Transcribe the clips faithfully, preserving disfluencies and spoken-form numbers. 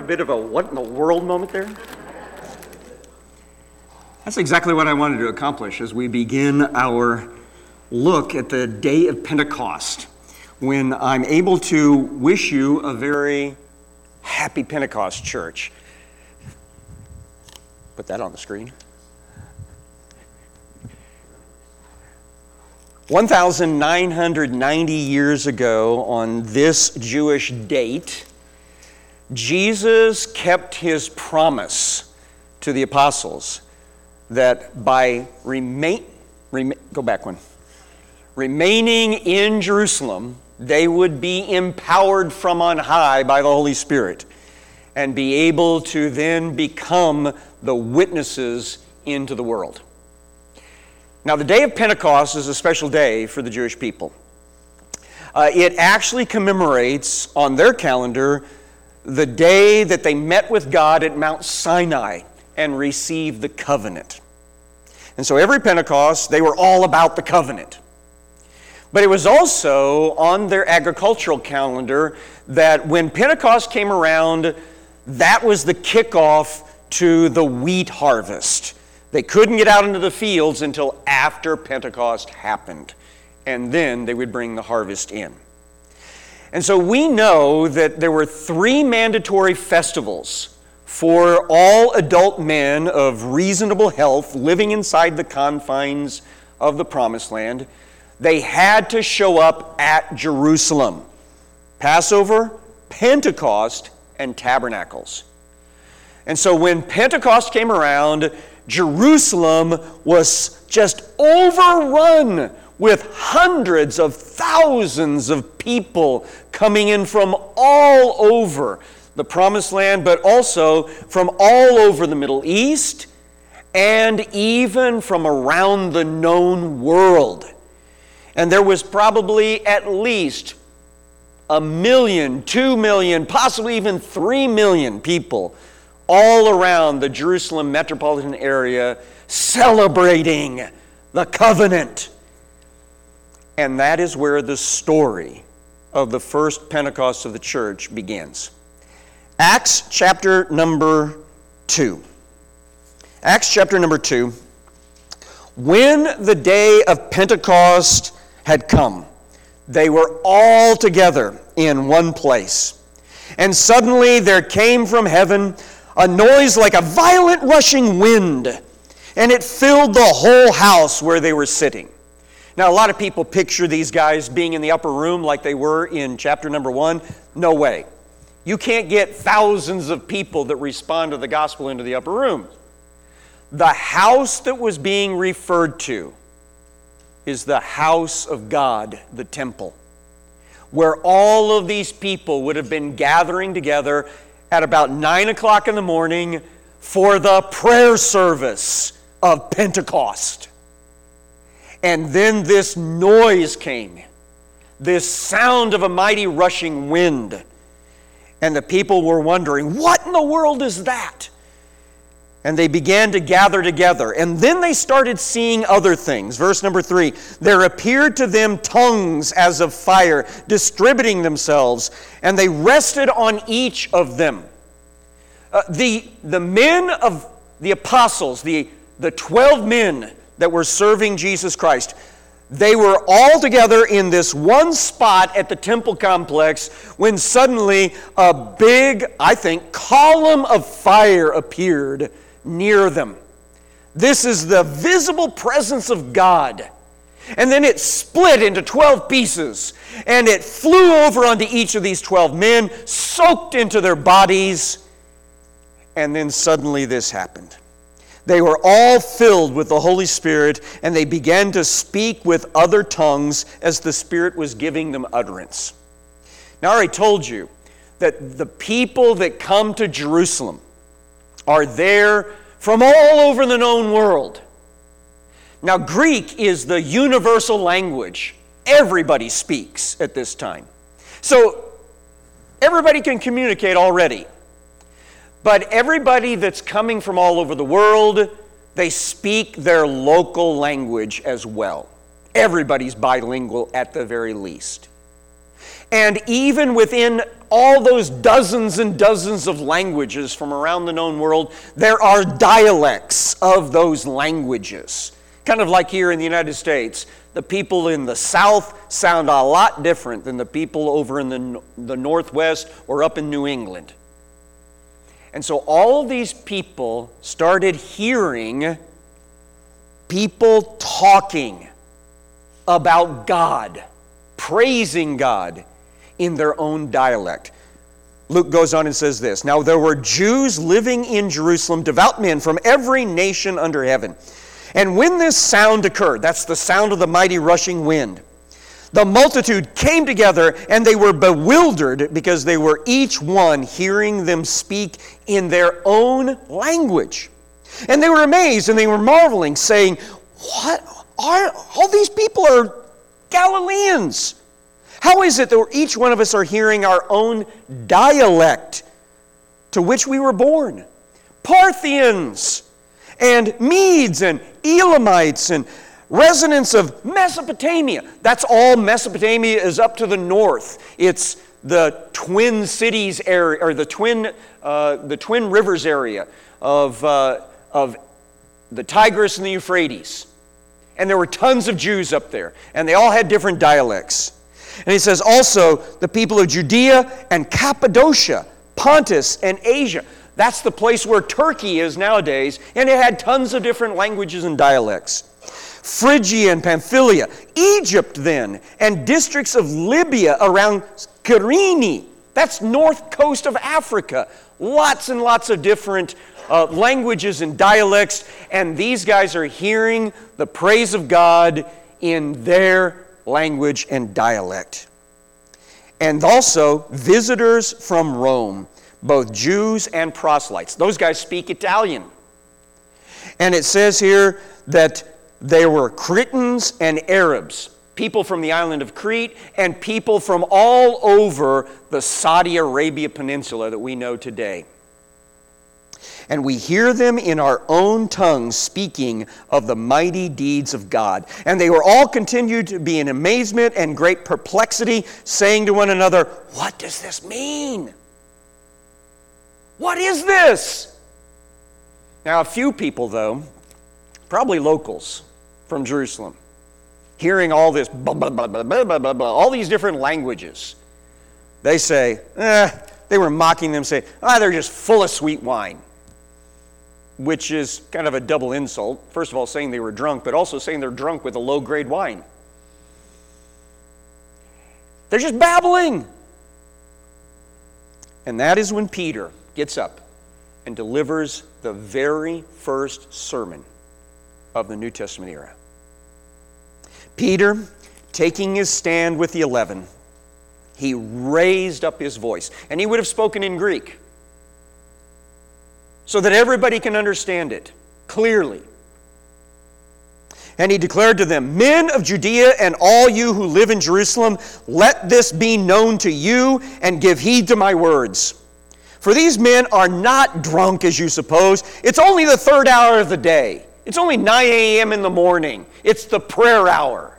have a bit of a what in the world moment there? That's exactly what I wanted to accomplish as we begin our look at the day of Pentecost, when I'm able to wish you a very happy Pentecost, church. Put that on the screen. one thousand nine hundred ninety years ago, on this Jewish date, Jesus kept his promise to the apostles that by remain, rem, go back one, remaining in Jerusalem, they would be empowered from on high by the Holy Spirit and be able to then become the witnesses into the world. Now, the day of Pentecost is a special day for the Jewish people. Uh, it actually commemorates on their calendar the day that they met with God at Mount Sinai and received the covenant. And so every Pentecost, they were all about the covenant. But it was also on their agricultural calendar that when Pentecost came around, that was the kickoff to the wheat harvest. They couldn't get out into the fields until after Pentecost happened, and then they would bring the harvest in. And so we know that there were three mandatory festivals for all adult men of reasonable health living inside the confines of the Promised Land. They had to show up at Jerusalem: Passover, Pentecost, and Tabernacles. And so when Pentecost came around, Jerusalem was just overrun with hundreds of thousands of people coming in from all over the Promised Land, but also from all over the Middle East and even from around the known world. And there was probably at least a million, two million, possibly even three million people all around the Jerusalem metropolitan area celebrating the covenant. And that is where the story of the first Pentecost of the church begins. Acts chapter number two. Acts chapter number two. When the day of Pentecost had come, they were all together in one place. And suddenly there came from heaven a noise like a violent rushing wind, and it filled the whole house where they were sitting. Now, a lot of people picture these guys being in the upper room like they were in chapter number one. No way. You can't get thousands of people that respond to the gospel into the upper room. The house that was being referred to is the house of God, the temple, where all of these people would have been gathering together at about nine o'clock in the morning for the prayer service of Pentecost. And then this noise came, this sound of a mighty rushing wind. And the people were wondering, what in the world is that? And they began to gather together. And then they started seeing other things. Verse number three, there appeared to them tongues as of fire, distributing themselves, and they rested on each of them. Uh, the, the men of the apostles, the, the twelve men that were serving Jesus Christ, they were all together in this one spot at the temple complex when suddenly a big, I think, column of fire appeared near them. This is the visible presence of God. And then it split into twelve pieces, and it flew over onto each of these twelve men, soaked into their bodies, and then suddenly this happened. They were all filled with the Holy Spirit, and they began to speak with other tongues as the Spirit was giving them utterance. Now, I already told you that the people that come to Jerusalem are there from all over the known world. Now, Greek is the universal language everybody speaks at this time. So, everybody can communicate already. But everybody that's coming from all over the world, they speak their local language as well. Everybody's bilingual at the very least. And even within all those dozens and dozens of languages from around the known world, there are dialects of those languages. Kind of like here in the United States, the people in the South sound a lot different than the people over in the, the Northwest or up in New England. And so all these people started hearing people talking about God, praising God in their own dialect. Luke goes on and says this, "Now there were Jews living in Jerusalem, devout men from every nation under heaven. And when this sound occurred," that's the sound of the mighty rushing wind, "the multitude came together, and they were bewildered because they were each one hearing them speak in their own language. And they were amazed, and they were marveling, saying, 'What are all these people are Galileans? How is it that each one of us are hearing our own dialect to which we were born? Parthians and Medes and Elamites and residents of Mesopotamia.'" That's all Mesopotamia is up to the north. It's the Twin Cities area, or the Twin, uh, the Twin Rivers area of, uh, of the Tigris and the Euphrates. And there were tons of Jews up there, and they all had different dialects. And he says also the people of Judea and Cappadocia, Pontus and Asia. That's the place where Turkey is nowadays, and it had tons of different languages and dialects. Phrygia and Pamphylia, Egypt then, and districts of Libya around Cyrene. That's north coast of Africa. Lots and lots of different uh, languages and dialects, and these guys are hearing the praise of God in their language and dialect. And also visitors from Rome, both Jews and proselytes. Those guys speak Italian. And it says here that there were Cretans and Arabs, people from the island of Crete, and people from all over the Saudi Arabia Peninsula that we know today. And we hear them in our own tongues speaking of the mighty deeds of God. And they were all continued to be in amazement and great perplexity, saying to one another, "What does this mean? What is this?" Now, a few people, though, probably locals from Jerusalem, hearing all this, blah, blah, blah, blah, blah, blah, blah, all these different languages, they say, eh, they were mocking them, saying, ah, they're just full of sweet wine, which is kind of a double insult. First of all, saying they were drunk, but also saying they're drunk with a low-grade wine. They're just babbling. And that is when Peter gets up and delivers the very first sermon of the New Testament era. Peter, taking his stand with the eleven, he raised up his voice, and he would have spoken in Greek so that everybody can understand it clearly. And he declared to them, "Men of Judea and all you who live in Jerusalem, let this be known to you, and give heed to my words. For these men are not drunk as you suppose. It's only the third hour of the day. It's only nine a.m. in the morning. It's the prayer hour.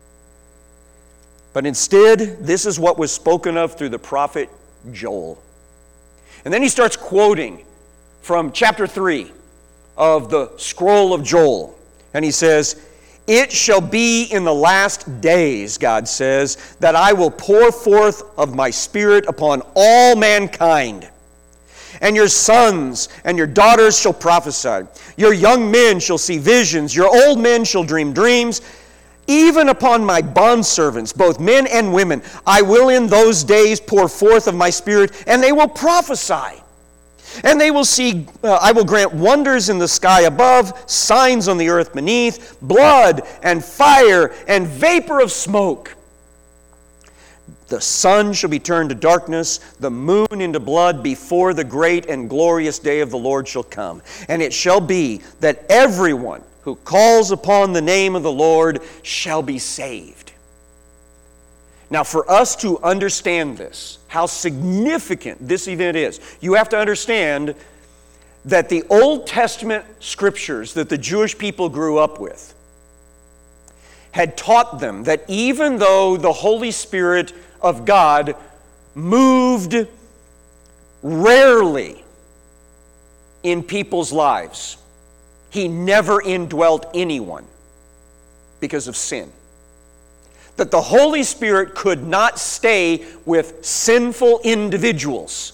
But instead, this is what was spoken of through the prophet Joel." And then he starts quoting from chapter three of the scroll of Joel. And he says, "It shall be in the last days," God says, "that I will pour forth of my Spirit upon all mankind. And your sons and your daughters shall prophesy. Your young men shall see visions. Your old men shall dream dreams. Even upon my bondservants, both men and women, I will in those days pour forth of my Spirit, and they will prophesy. And they will see, uh, I will grant wonders in the sky above, signs on the earth beneath, blood and fire and vapor of smoke. The sun shall be turned to darkness, the moon into blood, before the great and glorious day of the Lord shall come. And it shall be that everyone who calls upon the name of the Lord shall be saved." Now, for us to understand this, how significant this event is, you have to understand that the Old Testament scriptures that the Jewish people grew up with had taught them that even though the Holy Spirit of God moved rarely in people's lives. He never indwelt anyone because of sin. That the Holy Spirit could not stay with sinful individuals.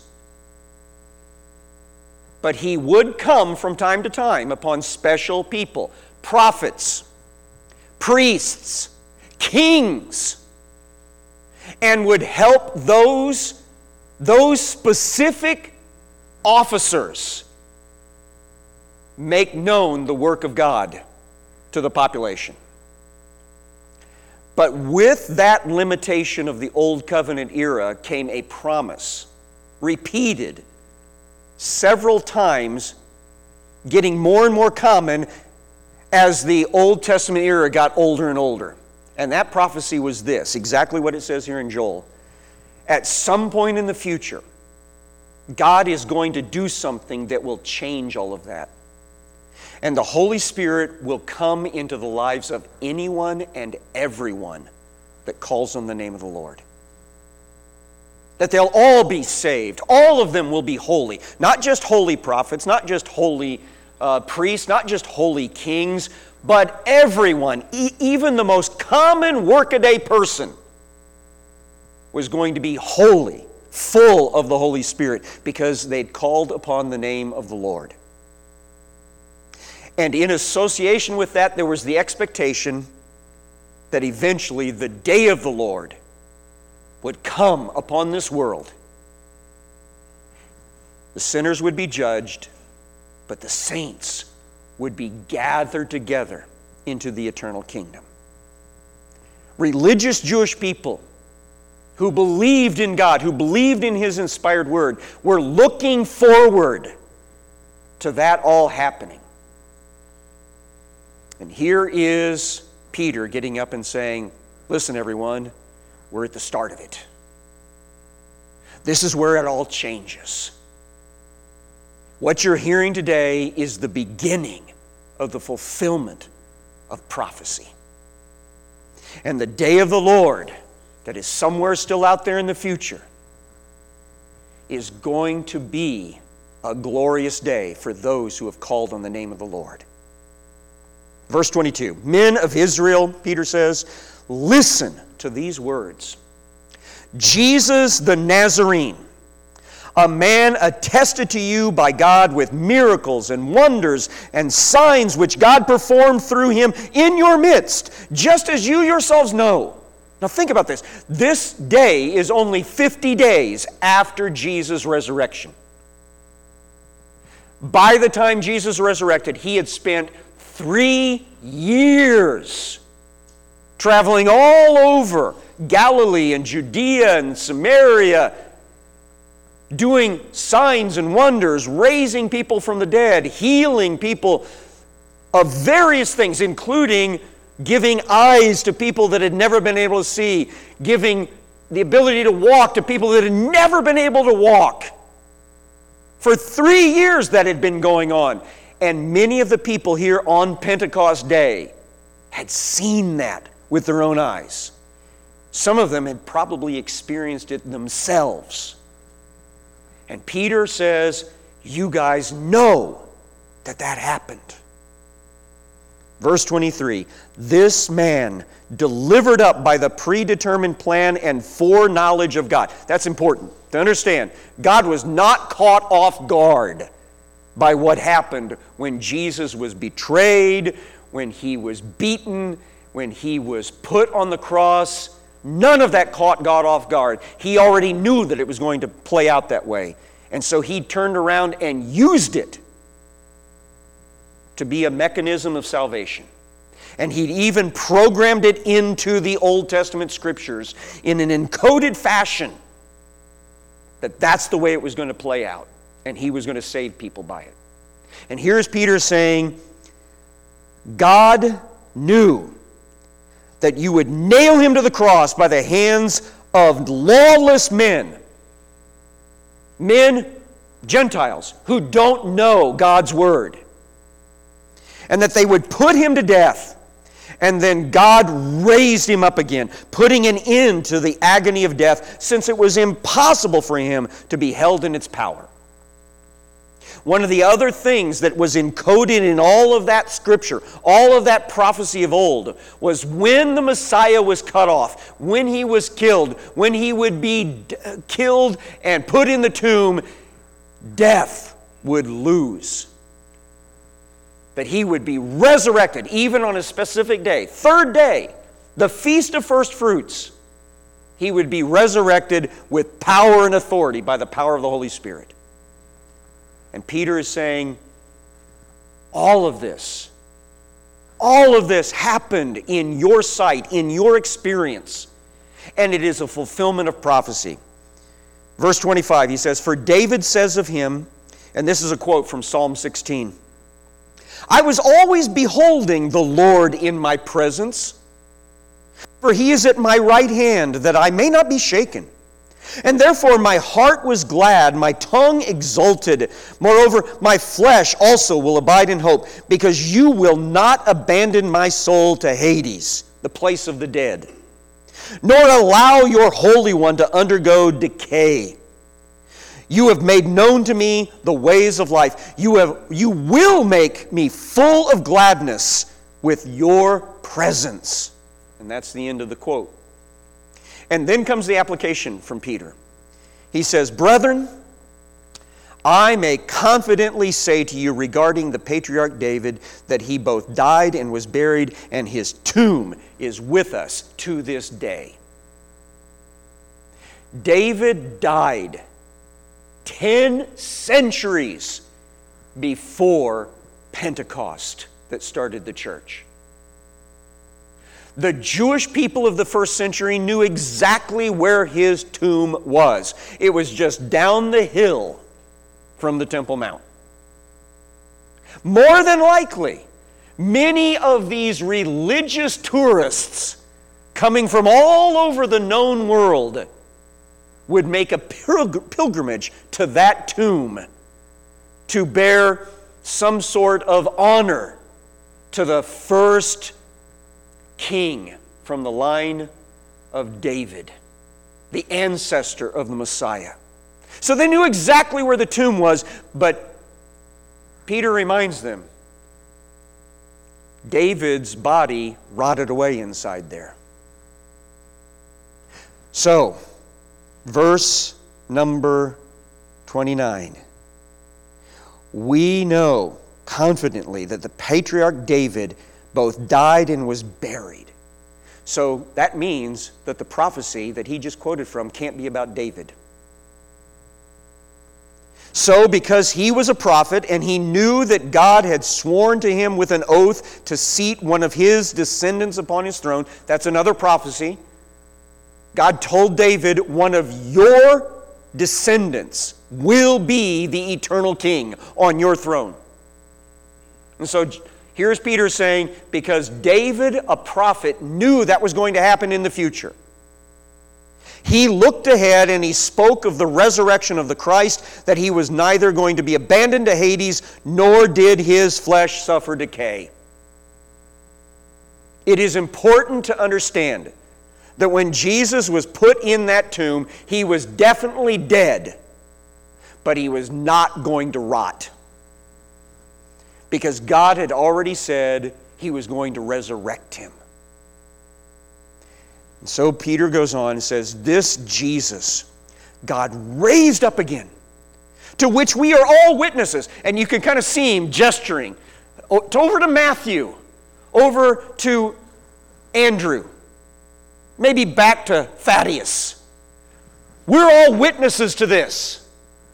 But He would come from time to time upon special people, prophets, priests, kings, and would help those, those specific officers make known the work of God to the population. But with that limitation of the Old Covenant era came a promise, repeated several times, getting more and more common as the Old Testament era got older and older. And that prophecy was this, exactly what it says here in Joel. At some point in the future, God is going to do something that will change all of that. And the Holy Spirit will come into the lives of anyone and everyone that calls on the name of the Lord. That they'll all be saved. All of them will be holy. Not just holy prophets, not just holy uh, priests, not just holy kings, but everyone, e- even the most common workaday person, was going to be holy, full of the Holy Spirit, because they'd called upon the name of the Lord. And in association with that, there was the expectation that eventually the day of the Lord would come upon this world. The sinners would be judged, but the saints would be gathered together into the eternal kingdom. Religious Jewish people who believed in God, who believed in His inspired word, were looking forward to that all happening. And here is Peter getting up and saying, listen everyone, we're at the start of it. This is where it all changes. What you're hearing today is the beginning of the fulfillment of prophecy. And the day of the Lord, that is somewhere still out there in the future, is going to be a glorious day for those who have called on the name of the Lord. Verse twenty-two, men of Israel, Peter says, listen to these words. Jesus the Nazarene, a man attested to you by God with miracles and wonders and signs which God performed through him in your midst, just as you yourselves know. Now think about this. This day is only fifty days after Jesus' resurrection. By the time Jesus resurrected, he had spent three years traveling all over Galilee and Judea and Samaria, doing signs and wonders, raising people from the dead, healing people of various things, including giving eyes to people that had never been able to see, giving the ability to walk to people that had never been able to walk. For three years that had been going on. And many of the people here on Pentecost Day had seen that with their own eyes. Some of them had probably experienced it themselves. And Peter says, you guys know that that happened. Verse twenty-three, this man delivered up by the predetermined plan and foreknowledge of God. That's important to understand. God was not caught off guard by what happened when Jesus was betrayed, when he was beaten, when he was put on the cross. None of that caught God off guard. He already knew that it was going to play out that way. And so he turned around and used it to be a mechanism of salvation. And he'd even programmed it into the Old Testament scriptures in an encoded fashion that that's the way it was going to play out. And he was going to save people by it. And here's Peter saying, God knew that you would nail him to the cross by the hands of lawless men. Men, Gentiles, who don't know God's word. And that they would put him to death. And then God raised him up again, putting an end to the agony of death, since it was impossible for him to be held in its power. One of the other things that was encoded in all of that scripture, all of that prophecy of old, was when the Messiah was cut off, when he was killed, when he would be d- killed and put in the tomb, death would lose. That he would be resurrected even on a specific day, third day, the Feast of First Fruits. He would be resurrected with power and authority by the power of the Holy Spirit. And Peter is saying, all of this, all of this happened in your sight, in your experience, and it is a fulfillment of prophecy. Verse twenty-five, he says, "For David says of him," and this is a quote from Psalm sixteen, "I was always beholding the Lord in my presence, for he is at my right hand, that I may not be shaken. And therefore my heart was glad, my tongue exulted. Moreover, my flesh also will abide in hope, because you will not abandon my soul to Hades, the place of the dead, nor allow your Holy One to undergo decay. You have made known to me the ways of life. You have, you will make me full of gladness with your presence." And that's the end of the quote. And then comes the application from Peter. He says, "Brethren, I may confidently say to you regarding the patriarch David that he both died and was buried, and his tomb is with us to this day." David died ten centuries before Pentecost that started the church. The Jewish people of the first century knew exactly where his tomb was. It was just down the hill from the Temple Mount. More than likely, many of these religious tourists coming from all over the known world would make a pilgr- pilgrimage to that tomb to bear some sort of honor to the first king from the line of David, the ancestor of the Messiah. So they knew exactly where the tomb was, but Peter reminds them, David's body rotted away inside there. So, verse number twenty-nine. We know confidently that the patriarch David both died and was buried. So that means that the prophecy that he just quoted from can't be about David. So because he was a prophet and he knew that God had sworn to him with an oath to seat one of his descendants upon his throne, that's another prophecy. God told David, one of your descendants will be the eternal king on your throne. And so here's Peter saying, because David, a prophet, knew that was going to happen in the future, he looked ahead and he spoke of the resurrection of the Christ, that he was neither going to be abandoned to Hades, nor did his flesh suffer decay. It is important to understand that when Jesus was put in that tomb, he was definitely dead, but he was not going to rot. Because God had already said he was going to resurrect him. And so Peter goes on and says, this Jesus, God raised up again, to which we are all witnesses. And you can kind of see him gesturing over to Matthew, over to Andrew, maybe back to Thaddeus. We're all witnesses to this.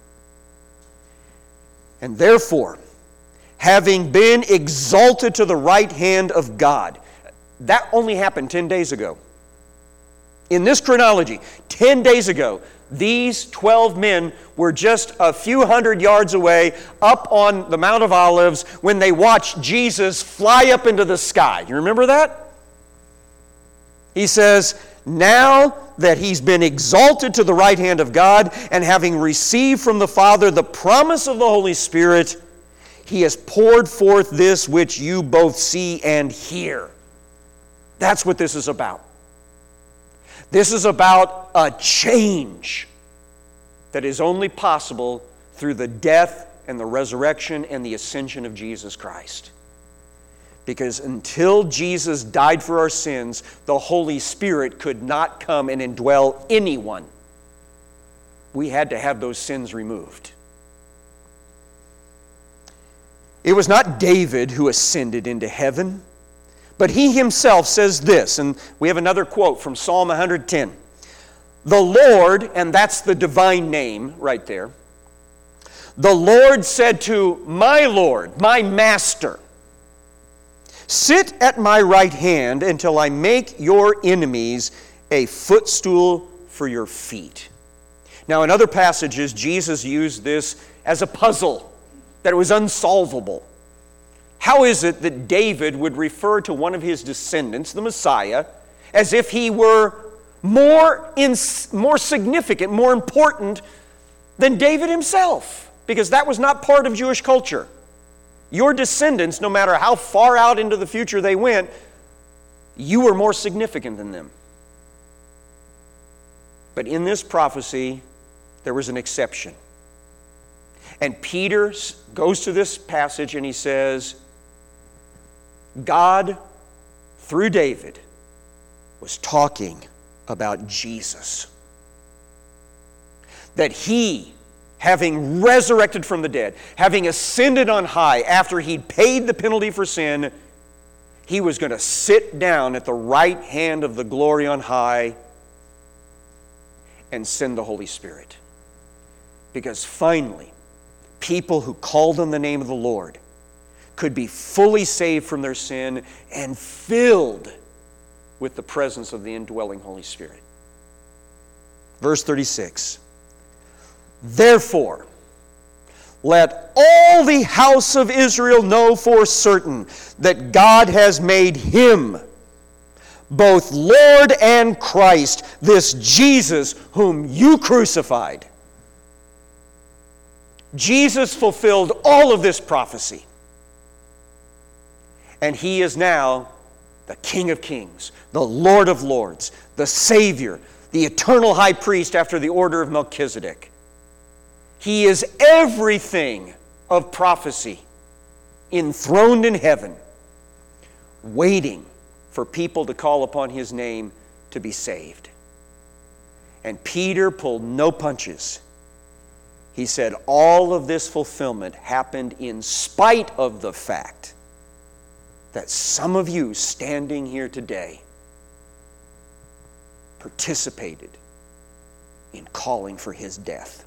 And therefore, having been exalted to the right hand of God. That only happened ten days ago. In this chronology, ten days ago, these twelve men were just a few hundred yards away up on the Mount of Olives when they watched Jesus fly up into the sky. You remember that? He says, now that he's been exalted to the right hand of God and having received from the Father the promise of the Holy Spirit, he has poured forth this which you both see and hear. That's what this is about. This is about a change that is only possible through the death and the resurrection and the ascension of Jesus Christ. Because until Jesus died for our sins, the Holy Spirit could not come and indwell anyone. We had to have those sins removed. It was not David who ascended into heaven, but he himself says this, and we have another quote from Psalm one hundred ten. The Lord, and that's the divine name right there, the Lord said to my Lord, my Master, sit at my right hand until I make your enemies a footstool for your feet. Now, in other passages, Jesus used this as a puzzle, that it was unsolvable. How is it that David would refer to one of his descendants, the Messiah, as if he were more, in, more significant, more important than David himself? Because that was not part of Jewish culture. Your descendants, no matter how far out into the future they went, you were more significant than them. But in this prophecy, there was an exception. And Peter goes to this passage and he says, God, through David, was talking about Jesus. That he, having resurrected from the dead, having ascended on high after he'd paid the penalty for sin, he was going to sit down at the right hand of the glory on high and send the Holy Spirit. Because finally, people who called on the name of the Lord could be fully saved from their sin and filled with the presence of the indwelling Holy Spirit. Verse thirty-six. Therefore, let all the house of Israel know for certain that God has made him both Lord and Christ, this Jesus whom you crucified. Jesus fulfilled all of this prophecy. And he is now the King of Kings, the Lord of Lords, the Savior, the eternal high priest after the order of Melchizedek. He is everything of prophecy, enthroned in heaven, waiting for people to call upon his name to be saved. And Peter pulled no punches. He said all of this fulfillment happened in spite of the fact that some of you standing here today participated in calling for his death.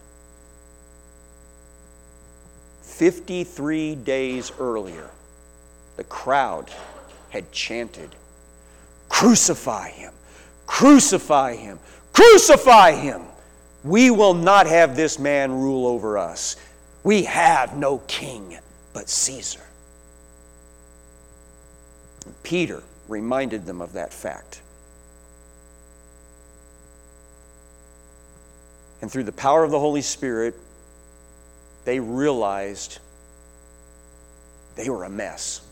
fifty-three days earlier, the crowd had chanted, "Crucify him! Crucify him! Crucify him! We will not have this man rule over us. We have no king but Caesar." Peter reminded them of that fact. And through the power of the Holy Spirit, they realized they were a mess.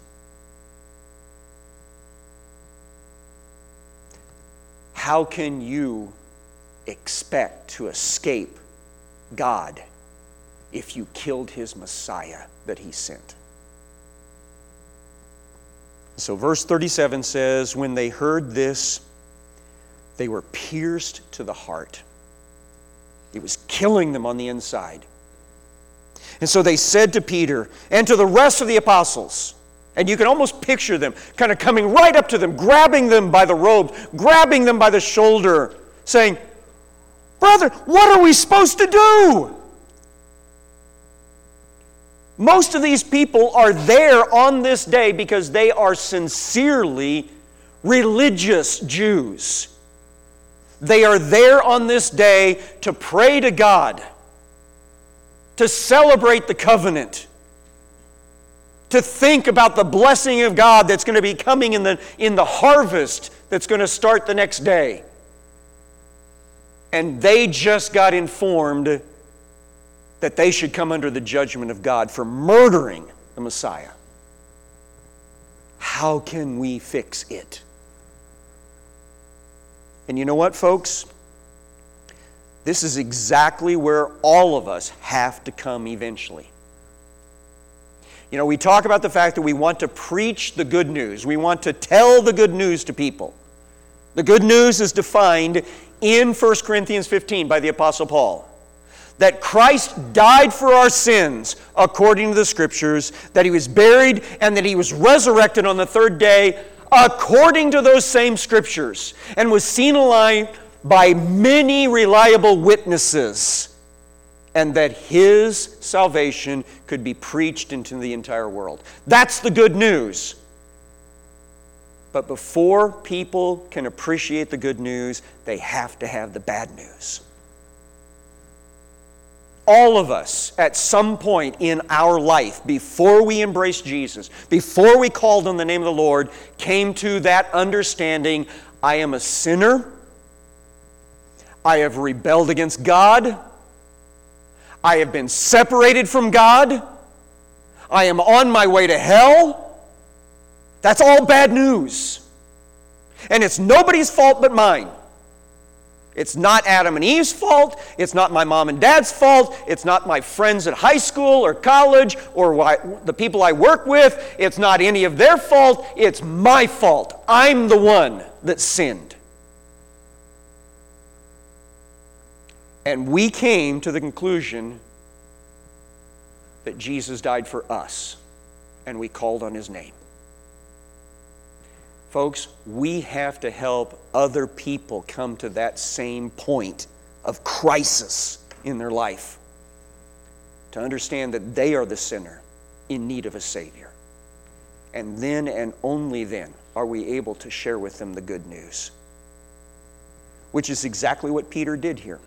How can you expect to escape God if you killed his Messiah that he sent? So verse thirty-seven says, when they heard this, they were pierced to the heart. It was killing them on the inside. And so they said to Peter and to the rest of the apostles, and you can almost picture them kind of coming right up to them, grabbing them by the robe, grabbing them by the shoulder, saying, "Brother, what are we supposed to do?" Most of these people are there on this day because they are sincerely religious Jews. They are there on this day to pray to God, to celebrate the covenant, to think about the blessing of God that's going to be coming in the, in the harvest that's going to start the next day. And they just got informed that they should come under the judgment of God for murdering the Messiah. How can we fix it? And you know what, folks? This is exactly where all of us have to come eventually. You know, we talk about the fact that we want to preach the good news. We want to tell the good news to people. The good news is defined in First Corinthians fifteen by the Apostle Paul. That Christ died for our sins according to the Scriptures, that He was buried, and that He was resurrected on the third day according to those same Scriptures, and was seen alive by many reliable witnesses, and that His salvation could be preached into the entire world. That's the good news. But before people can appreciate the good news, they have to have the bad news. All of us, at some point in our life, before we embraced Jesus, before we called on the name of the Lord, came to that understanding, I am a sinner, I have rebelled against God, I have been separated from God, I am on my way to hell. That's all bad news. And it's nobody's fault but mine. It's not Adam and Eve's fault. It's not my mom and dad's fault. It's not my friends at high school or college or why, the people I work with. It's not any of their fault. It's my fault. I'm the one that sinned. And we came to the conclusion that Jesus died for us, and we called on His name. Folks, we have to help other people come to that same point of crisis in their life, to understand that they are the sinner in need of a Savior. And then and only then are we able to share with them the good news, which is exactly what Peter did here.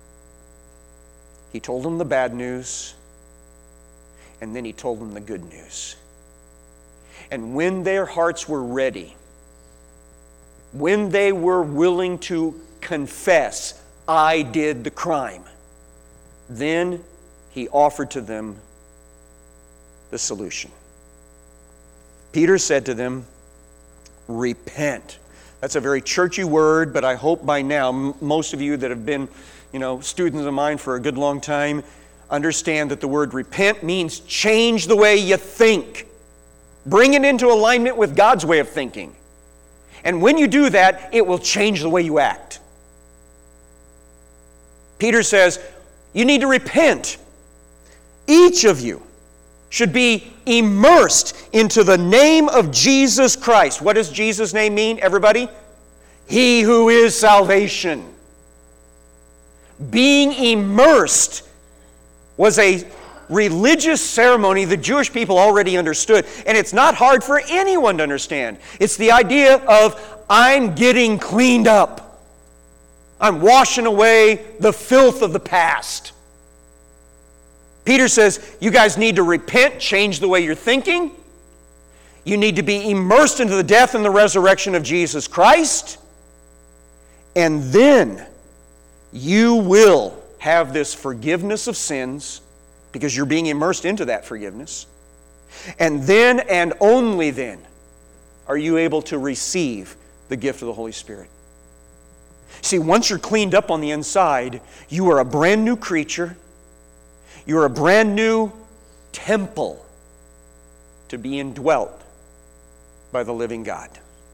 He told them the bad news, and then he told them the good news. And when their hearts were ready, when they were willing to confess, I did the crime, then he offered to them the solution. Peter said to them, repent. That's a very churchy word, but I hope by now m- most of you that have been, you know, students of mine for a good long time understand that the word repent means change the way you think. Bring it into alignment with God's way of thinking. And when you do that, it will change the way you act. Peter says, you need to repent. Each of you should be immersed into the name of Jesus Christ. What does Jesus' name mean, everybody? He who is salvation. Being immersed was a religious ceremony the Jewish people already understood. And it's not hard for anyone to understand. It's the idea of, I'm getting cleaned up. I'm washing away the filth of the past. Peter says, you guys need to repent, change the way you're thinking. You need to be immersed into the death and the resurrection of Jesus Christ. And then you will have this forgiveness of sins, because you're being immersed into that forgiveness. And then and only then are you able to receive the gift of the Holy Spirit. See, once you're cleaned up on the inside, you are a brand new creature. You're a brand new temple to be indwelt by the living God.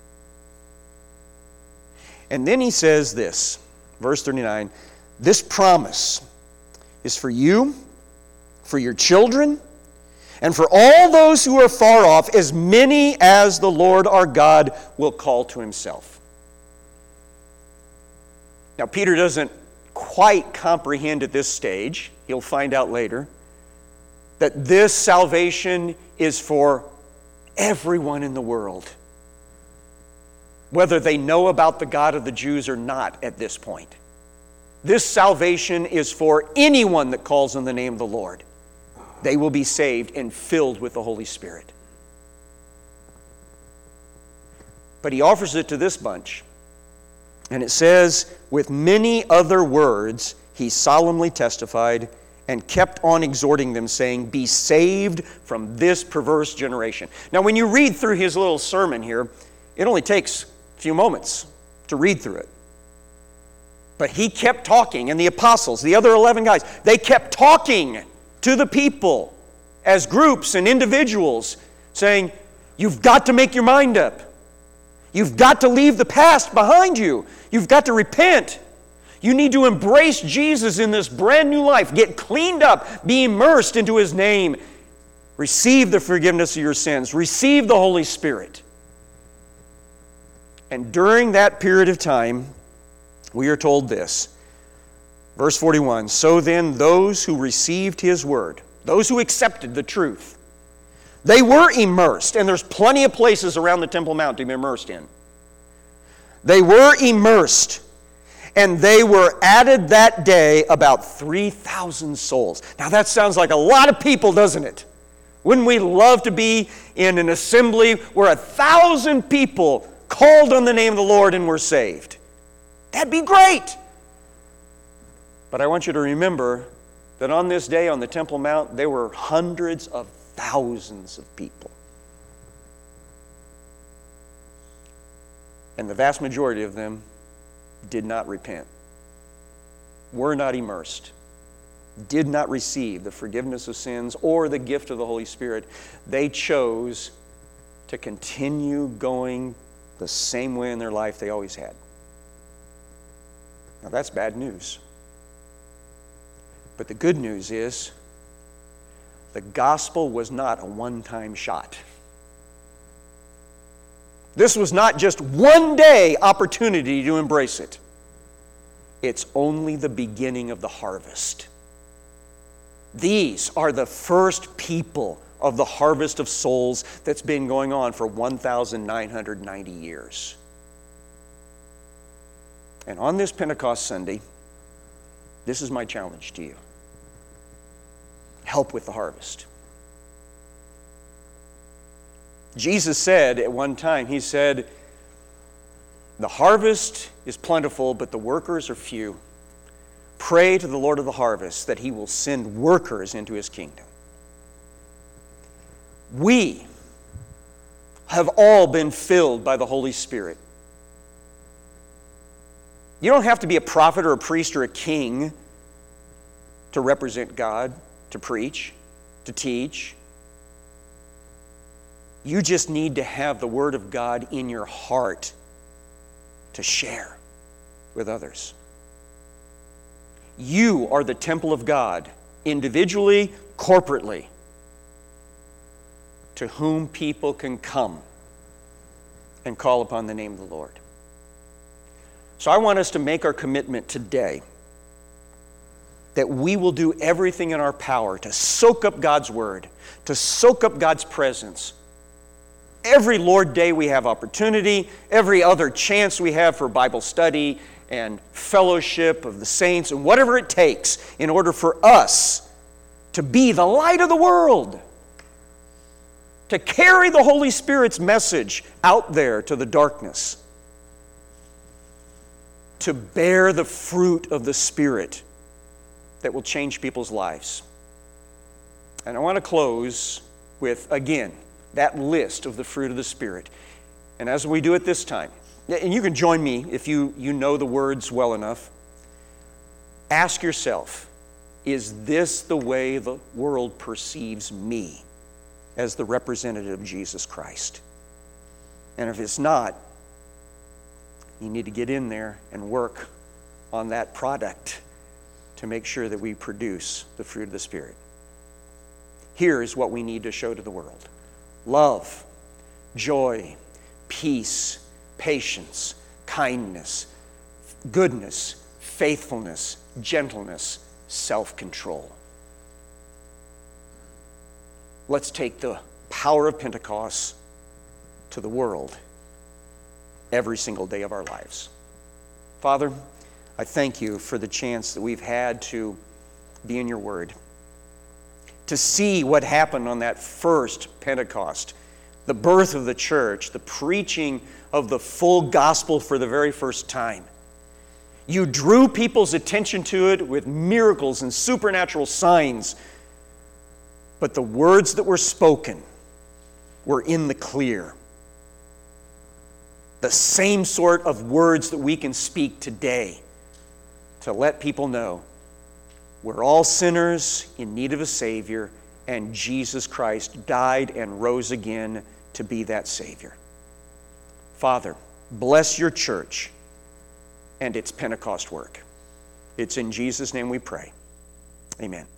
And then he says this, verse thirty-nine, this promise is for you, for your children, and for all those who are far off, as many as the Lord our God will call to Himself. Now, Peter doesn't quite comprehend at this stage, he'll find out later, that this salvation is for everyone in the world, whether they know about the God of the Jews or not at this point. This salvation is for anyone that calls on the name of the Lord. They will be saved and filled with the Holy Spirit. But he offers it to this bunch. And it says, with many other words, he solemnly testified and kept on exhorting them, saying, be saved from this perverse generation. Now, when you read through his little sermon here, it only takes a few moments to read through it. But he kept talking, and the apostles, the other eleven guys, they kept talking to the people as groups and individuals, saying, you've got to make your mind up. You've got to leave the past behind you. You've got to repent. You need to embrace Jesus in this brand new life. Get cleaned up. Be immersed into His name. Receive the forgiveness of your sins. Receive the Holy Spirit. And during that period of time, we are told this. Verse forty-one, so then those who received His word, those who accepted the truth, they were immersed, and there's plenty of places around the Temple Mount to be immersed in. They were immersed, and they were added that day about three thousand souls. Now that sounds like a lot of people, doesn't it? Wouldn't we love to be in an assembly where a thousand people called on the name of the Lord and were saved? That'd be great. But I want you to remember that on this day on the Temple Mount, there were hundreds of thousands of people. And the vast majority of them did not repent, were not immersed, did not receive the forgiveness of sins or the gift of the Holy Spirit. They chose to continue going the same way in their life they always had. Now that's bad news. But the good news is the gospel was not a one-time shot. This was not just one day opportunity to embrace it. It's only the beginning of the harvest. These are the first people of the harvest of souls that's been going on for one thousand nine hundred ninety years. And on this Pentecost Sunday, this is my challenge to you. Help with the harvest. Jesus said at one time, He said, the harvest is plentiful, but the workers are few. Pray to the Lord of the harvest that He will send workers into His kingdom. We have all been filled by the Holy Spirit. You don't have to be a prophet or a priest or a king to represent God, to preach, to teach. You just need to have the Word of God in your heart to share with others. You are the temple of God, individually, corporately, to whom people can come and call upon the name of the Lord. So I want us to make our commitment today that we will do everything in our power to soak up God's Word, to soak up God's presence. Every Lord Day we have opportunity, every other chance we have for Bible study and fellowship of the saints, and whatever it takes in order for us to be the light of the world, to carry the Holy Spirit's message out there to the darkness, to bear the fruit of the Spirit that will change people's lives. And I want to close with, again, that list of the fruit of the Spirit. And as we do it this time, and you can join me if you, you know the words well enough, ask yourself, is this the way the world perceives me as the representative of Jesus Christ? And if it's not, you need to get in there and work on that product to make sure that we produce the fruit of the Spirit. Here is what we need to show to the world: love, joy, peace, patience, kindness, goodness, faithfulness, gentleness, self-control. Let's take the power of Pentecost to the world every single day of our lives. Father, I thank You for the chance that we've had to be in Your Word, to see what happened on that first Pentecost, the birth of the church, the preaching of the full gospel for the very first time. You drew people's attention to it with miracles and supernatural signs, but the words that were spoken were in the clear. The same sort of words that we can speak today to let people know we're all sinners in need of a Savior, and Jesus Christ died and rose again to be that Savior. Father, bless your church and its Pentecost work. It's in Jesus' name we pray. Amen.